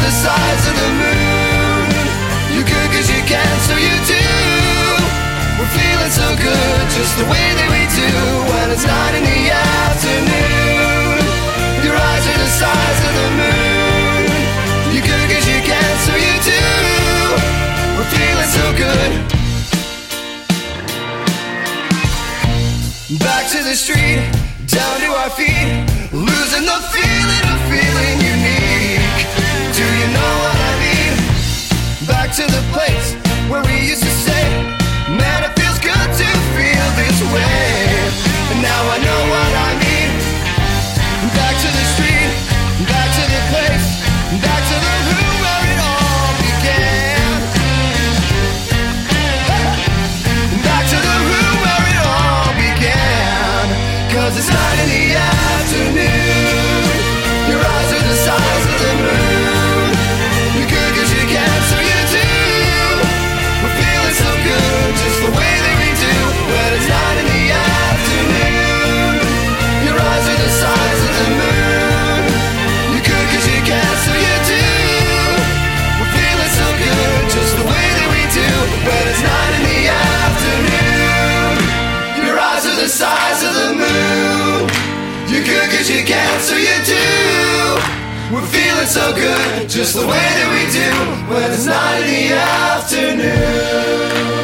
the size of the moon. You could cause you can, so you do. We're feeling so good, just the way that we do when it's 9 in the afternoon. Your eyes are the size of the moon. You could cause you can, so you do. We're feeling so good. Back to the street, down to our feet, losing the feeling of feeling unique. Do you know what I mean? Back to the place where we used to say, man, it feels good to feel this way. And now I know what I mean. Back to the street, back to the place, back to the room where it all began. Back to the room where it all began. Cause it's 9 in the afternoon. Your eyes are the size of the moon. You could cause you can, so you do. We're feeling so good, just the way that we do when it's 9 in the afternoon. Your eyes are the size of the moon. You could cause you can, so you do. We're feeling so good, just the way that we do when it's 9 in the afternoon. Your eyes are the size of the moon. You could cause you can, so you do. We're feeling so good, just the way that we do when it's 9 in the afternoon.